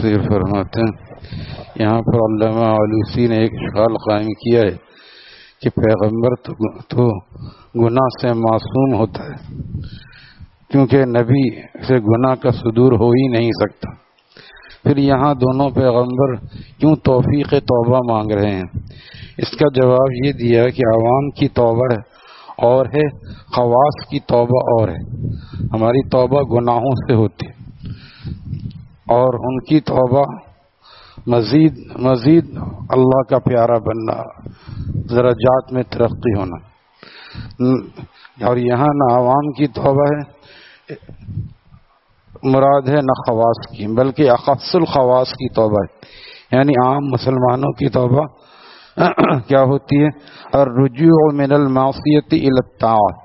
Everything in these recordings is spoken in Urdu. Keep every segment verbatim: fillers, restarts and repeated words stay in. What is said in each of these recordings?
تفسیر فرماتے ہیں یہاں پر علامہ علوسی نے ایک اشکال قائم کیا ہے کہ پیغمبر تو, تو گناہ سے معصوم ہوتا ہے، کیونکہ نبی سے گناہ کا صدور ہو ہی نہیں سکتا، پھر یہاں دونوں پیغمبر کیوں توفیق توبہ مانگ رہے ہیں؟ اس کا جواب یہ دیا کہ عوام کی توبہ اور ہے، خواص کی توبہ اور ہے۔ ہماری توبہ گناہوں سے ہوتی اور ان کی توبہ مزید مزید اللہ کا پیارا بننا، درجات میں ترقی ہونا، اور یہاں نہ عوام کی توبہ ہے مراد ہے، نہ خواص کی، بلکہ اخص الخواص کی توبہ ہے، یعنی عام مسلمانوں کی توبہ کیا ہوتی ہے؟ الرجوع من المعصیۃ الی الطاعۃ،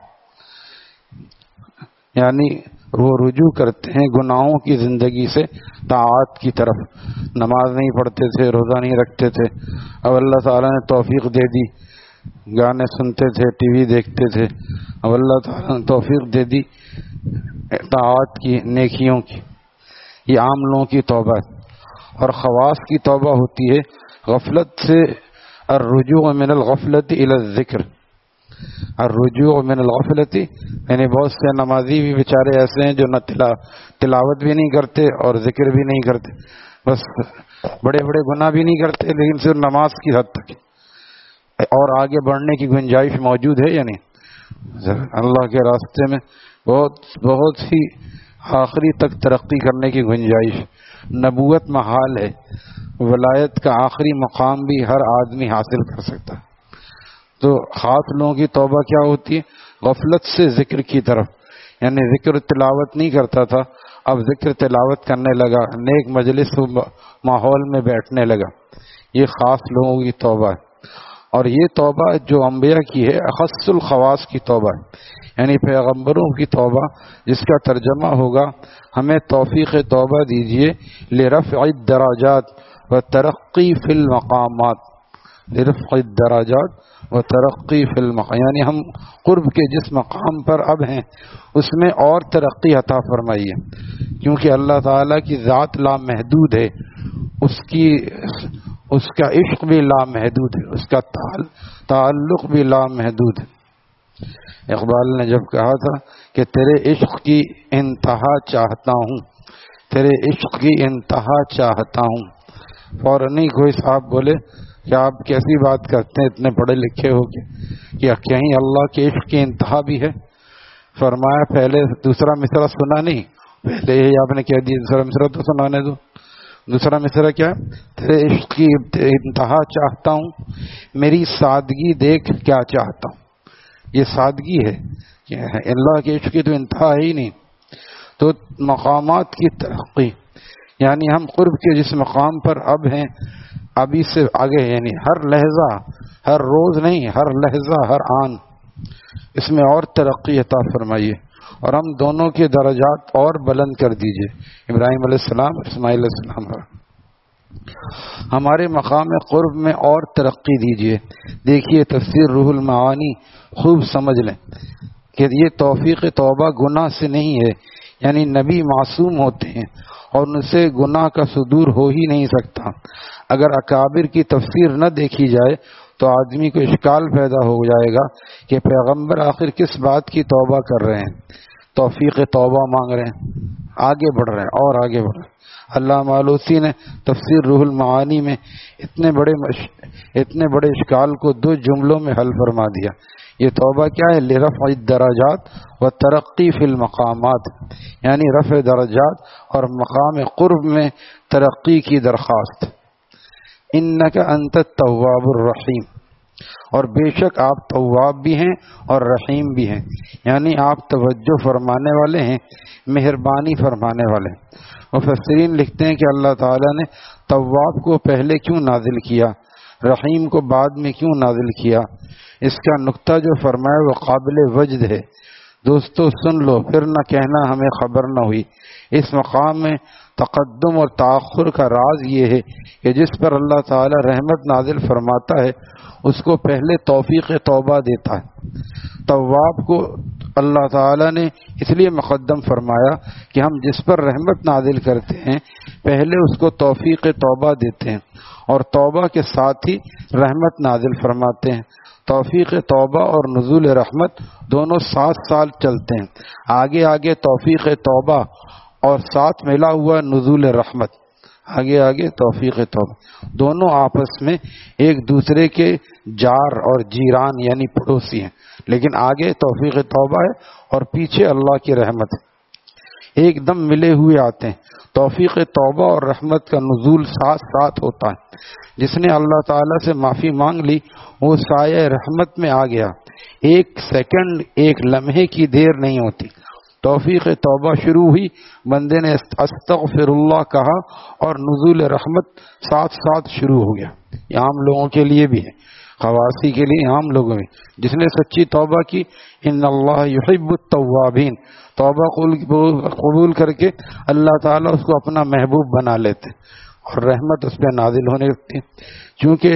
یعنی وہ رجوع کرتے ہیں گناہوں کی زندگی سے طاعات کی طرف۔ نماز نہیں پڑھتے تھے، روزہ نہیں رکھتے تھے، اب اللہ تعالیٰ نے توفیق دے دی، گانے سنتے تھے، ٹی وی دیکھتے تھے، اب اللہ تعالیٰ نے توفیق دے دی طاعات کی، نیکیوں کی۔ یہ عام لوگوں کی توبہ ہے۔ اور خواص کی توبہ ہوتی ہے غفلت سے، الرجوع من الغفلت الی الذکر، الرجوع من الغفلت، یعنی بہت سے نمازی بھی بیچارے ایسے ہیں جو نہ تلاوت بھی نہیں کرتے اور ذکر بھی نہیں کرتے، بس بڑے بڑے گناہ بھی نہیں کرتے، لیکن صرف نماز کی حد تک، اور آگے بڑھنے کی گنجائش موجود ہے یا نہیں؟ اللہ کے راستے میں بہت بہت ہی آخری تک ترقی کرنے کی گنجائش، نبوت محال ہے، ولایت کا آخری مقام بھی ہر آدمی حاصل کر سکتا ہے۔ تو خاص لوگوں کی توبہ کیا ہوتی ہے؟ غفلت سے ذکر کی طرف، یعنی ذکر تلاوت نہیں کرتا تھا، اب ذکر تلاوت کرنے لگا، نیک مجلس ماحول میں بیٹھنے لگا، یہ خاص لوگوں کی توبہ ہے۔ اور یہ توبہ جو انبیاء کی ہے اخص الخواص کی توبہ ہے، یعنی پیغمبروں کی توبہ، جس کا ترجمہ ہوگا ہمیں توفیق توبہ دیجیے لرفع الدرجات و ترقی فی المقامات، لرفع الدرجات و ترقی فی المقام، یعنی ہم قرب کے جس مقام پر اب ہیں اس میں اور ترقی عطا فرمائیے، کیونکہ اللہ تعالیٰ کی ذات لامحدود ہے، اس کی اس کا عشق بھی لامحدود ہے، اس کا تعلق بھی لامحدود ہے۔ اقبال نے جب کہا تھا کہ تیرے عشق کی انتہا چاہتا ہوں، تیرے عشق کی انتہا چاہتا ہوں، فوراً ہی کوئی صاحب بولے کہ آپ کیسی بات کرتے ہیں، اتنے پڑھے لکھے ہو کے، کہ کہیں اللہ کے عشق کی انتہا بھی ہے؟ فرمایا پہلے دوسرا مصرع سنا نہیں، پہلے ہی آپ نے کہہ دیا دوسرا مصرع تو سنانے دو۔ دوسرا مصرع کیا ہے؟ تیرے عشق کی انتہا چاہتا ہوں، میری سادگی دیکھ کیا چاہتا ہوں۔ یہ سادگی ہے کہ اللہ کے عشق کی تو انتہا ہے ہی نہیں۔ تو مقامات کی ترقی، یعنی ہم قرب کے جس مقام پر اب ہیں، ابھی سے آگے، یعنی ہر لحظہ، ہر روز نہیں، ہر لحظہ، ہر آن، اس میں اور ترقی عطا فرمائیے، اور ہم دونوں کے درجات اور بلند کر دیجئے، ابراہیم علیہ السلام اور اسماعیل علیہ السلام کا۔ ہمارے مقام قرب میں اور ترقی دیجئے۔ دیکھیے تفسیر روح المعانی خوب سمجھ لیں کہ یہ توفیق توبہ گناہ سے نہیں ہے، یعنی نبی معصوم ہوتے ہیں اور ان سے گناہ کا صدور ہو ہی نہیں سکتا۔ اگر اکابر کی تفسیر نہ دیکھی جائے تو آدمی کو اشکال پیدا ہو جائے گا کہ پیغمبر آخر کس بات کی توبہ کر رہے ہیں، توفیق توبہ مانگ رہے ہیں، آگے بڑھ رہے ہیں اور آگے بڑھ رہے ہیں۔ علامہ علوسی نے تفسیر روح المعانی میں اتنے بڑے مش... اتنے بڑے اشکال کو دو جملوں میں حل فرما دیا۔ یہ توبہ کیا ہے؟ لرفع الدرجات و ترقی فی المقامات، یعنی رفع درجات اور مقام قرب میں ترقی کی درخواست۔ انک انت التواب الرحیم، اور بے شک آپ تواب بھی ہیں اور رحیم بھی ہیں، یعنی آپ توجہ فرمانے والے ہیں، مہربانی فرمانے والے ہیں۔ مفسرین لکھتے ہیں کہ اللہ تعالیٰ نے تواب کو پہلے کیوں نازل کیا، رحیم کو بعد میں کیوں نازل کیا؟ اس کا نقطہ جو فرمایا وہ قابل وجد ہے۔ دوستو سن لو، پھر نہ کہنا ہمیں خبر نہ ہوئی۔ اس مقام میں تقدم اور تاخر کا راز یہ ہے کہ جس پر اللہ تعالی رحمت نازل فرماتا ہے اس کو پہلے توفیق توبہ دیتا ہے۔ تواب کو اللہ تعالیٰ نے اس لیے مقدم فرمایا کہ ہم جس پر رحمت نازل کرتے ہیں پہلے اس کو توفیق توبہ دیتے ہیں اور توبہ کے ساتھ ہی رحمت نازل فرماتے ہیں۔ توفیق توبہ اور نزول رحمت دونوں سات سال چلتے ہیں، آگے آگے توفیق توبہ اور ساتھ ملا ہوا نزول رحمت، آگے آگے توفیق توبہ، دونوں آپس میں ایک دوسرے کے جار اور جیران یعنی پڑوسی ہیں، لیکن آگے توفیق توبہ ہے اور پیچھے اللہ کی رحمت ہے، ایک دم ملے ہوئے آتے ہیں۔ توفیق توبہ اور رحمت کا نزول ساتھ ساتھ ہوتا ہے۔ جس نے اللہ تعالیٰ سے معافی مانگ لی وہ سایہ رحمت میں آ گیا، ایک سیکنڈ ایک لمحے کی دیر نہیں ہوتی۔ توفیق توبہ شروع ہوئی، بندے نے استغفر اللہ کہا اور نزول رحمت ساتھ ساتھ شروع ہو گیا۔ یہ عام لوگوں کے لیے بھی ہے، خواصی کے لیے، عام لوگوں میں جس نے سچی توبہ کی، ان اللہ یحب التوابین، توبہ قبول کر کے اللہ تعالیٰ اس کو اپنا محبوب بنا لیتے اور رحمت اس پہ نازل ہونے لگتی ہے۔ چونکہ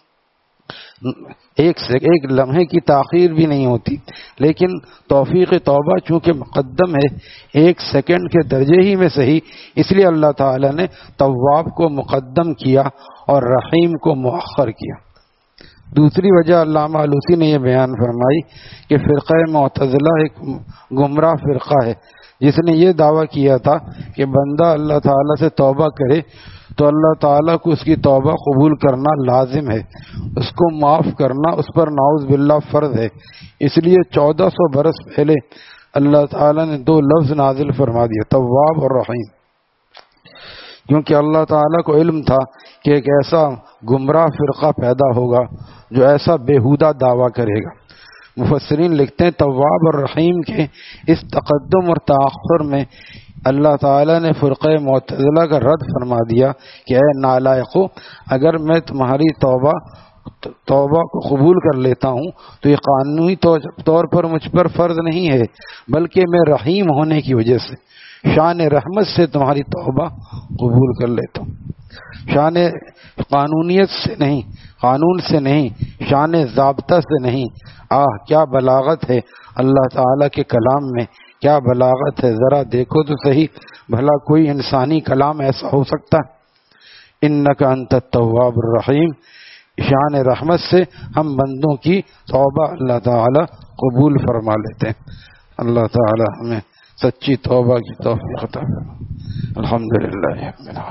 ایک سے ایک لمحے کی تاخیر بھی نہیں ہوتی، لیکن توفیق توبہ چونکہ مقدم ہے ایک سیکنڈ کے درجے ہی میں صحیح، اس لیے اللہ تعالیٰ نے تواب کو مقدم کیا اور رحیم کو مؤخر کیا۔ دوسری وجہ علامہ آلوسی نے یہ بیان فرمائی کہ فرقہ معتزلہ ایک گمراہ فرقہ ہے جس نے یہ دعویٰ کیا تھا کہ بندہ اللہ تعالیٰ سے توبہ کرے تو اللہ تعالیٰ کو اس کی توبہ قبول کرنا لازم ہے، اس کو معاف کرنا اس پر نعوذ باللہ فرض ہے۔ اس لیے چودہ سو برس پہلے اللہ تعالیٰ نے دو لفظ نازل فرما دیا، تواب اور رحیم، کیونکہ اللہ تعالیٰ کو علم تھا کہ ایک ایسا گمراہ فرقہ پیدا ہوگا جو ایسا بیہودہ دعویٰ کرے گا۔ مفسرین لکھتے ہیں تواب اور رحیم کے اس تقدم اور تاخر میں اللہ تعالیٰ نے فرقہ معتزلہ کا رد فرما دیا کہ اے نالائقو، اگر میں تمہاری توبہ توبہ کو قبول کر لیتا ہوں تو یہ قانونی طور پر مجھ پر فرض نہیں ہے، بلکہ میں رحیم ہونے کی وجہ سے شان رحمت سے تمہاری توبہ قبول کر لیتا ہوں، شان قانونیت سے نہیں، قانون سے نہیں، شان ضابطہ سے نہیں۔ آہ کیا بلاغت ہے اللہ تعالیٰ کے کلام میں، کیا بلاغت ہے، ذرا دیکھو تو صحیح، بھلا کوئی انسانی کلام ایسا ہو سکتا؟ انک انت التواب الرحیم، شان رحمت سے ہم بندوں کی توبہ اللہ تعالیٰ قبول فرما لیتے ہیں۔ اللہ تعالیٰ ہمیں سچی توبہ کی توفیق عطا فرمائے۔ الحمدللہ۔